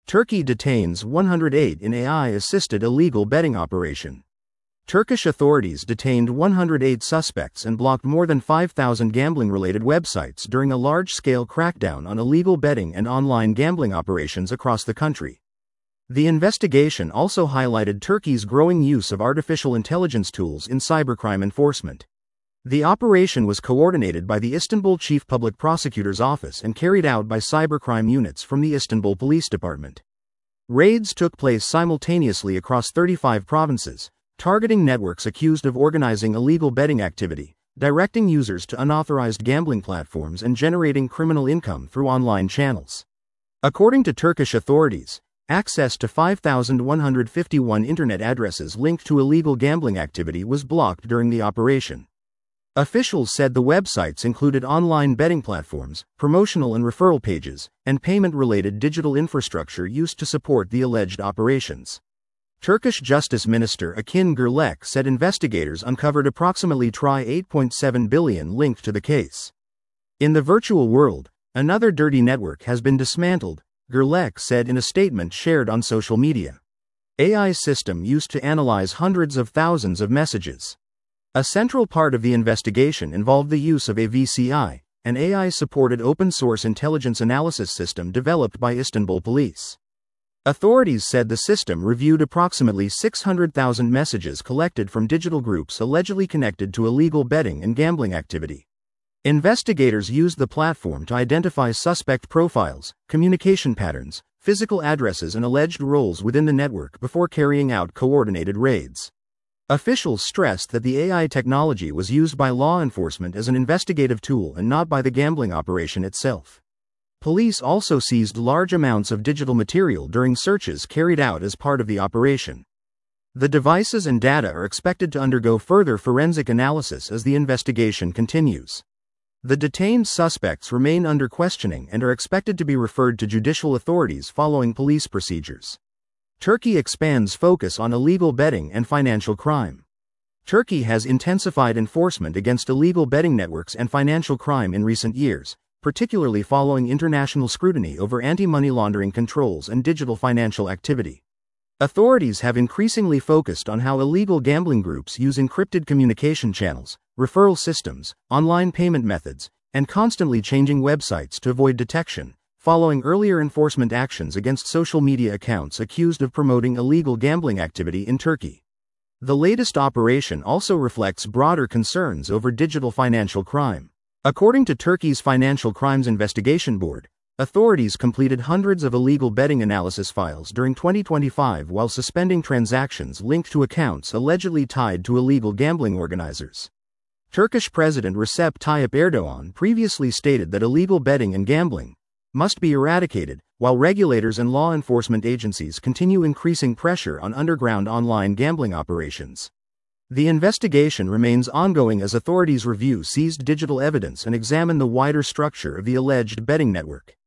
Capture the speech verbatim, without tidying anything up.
Turkey detains one hundred eight in A I-assisted illegal betting operation. Turkish authorities detained one hundred eight suspects and blocked more than five thousand gambling-related websites during a large-scale crackdown on illegal betting and online gambling operations across the country. The investigation also highlighted Turkey's growing use of artificial intelligence tools in cybercrime enforcement. The operation was coordinated by the Istanbul Chief Public Prosecutor's Office and carried out by cybercrime units from the Istanbul Police Department. Raids took place simultaneously across thirty-five provinces, targeting networks accused of organizing illegal betting activity, directing users to unauthorized gambling platforms and generating criminal income through online channels. According to Turkish authorities, access to five thousand one hundred fifty-one internet addresses linked to illegal gambling activity was blocked during the operation. Officials said the websites included online betting platforms, promotional and referral pages, and payment-related digital infrastructure used to support the alleged operations. Turkish Justice Minister Akin Gürlek said investigators uncovered approximately eight point seven billion linked to the case. In the virtual world, another dirty network has been dismantled, Gürlek said in a statement shared on social media. A I system used to analyze hundreds of thousands of messages. A central part of the investigation involved the use of a V C I, an A I-supported open-source intelligence analysis system developed by Istanbul Police. Authorities said the system reviewed approximately six hundred thousand messages collected from digital groups allegedly connected to illegal betting and gambling activity. Investigators used the platform to identify suspect profiles, communication patterns, physical addresses and alleged roles within the network before carrying out coordinated raids. Officials stressed that the A I technology was used by law enforcement as an investigative tool and not by the gambling operation itself. Police also seized large amounts of digital material during searches carried out as part of the operation. The devices and data are expected to undergo further forensic analysis as the investigation continues. The detained suspects remain under questioning and are expected to be referred to judicial authorities following police procedures. Turkey expands focus on illegal betting and financial crime. Turkey has intensified enforcement against illegal betting networks and financial crime in recent years, particularly following international scrutiny over anti-money laundering controls and digital financial activity. Authorities have increasingly focused on how illegal gambling groups use encrypted communication channels, referral systems, online payment methods, and constantly changing websites to avoid detection, following earlier enforcement actions against social media accounts accused of promoting illegal gambling activity in Turkey. The latest operation also reflects broader concerns over digital financial crime. According to Turkey's Financial Crimes Investigation Board, authorities completed hundreds of illegal betting analysis files during twenty twenty-five while suspending transactions linked to accounts allegedly tied to illegal gambling organizers. Turkish President Recep Tayyip Erdogan previously stated that illegal betting and gambling must be eradicated, while regulators and law enforcement agencies continue increasing pressure on underground online gambling operations. The investigation remains ongoing as authorities review seized digital evidence and examine the wider structure of the alleged betting network.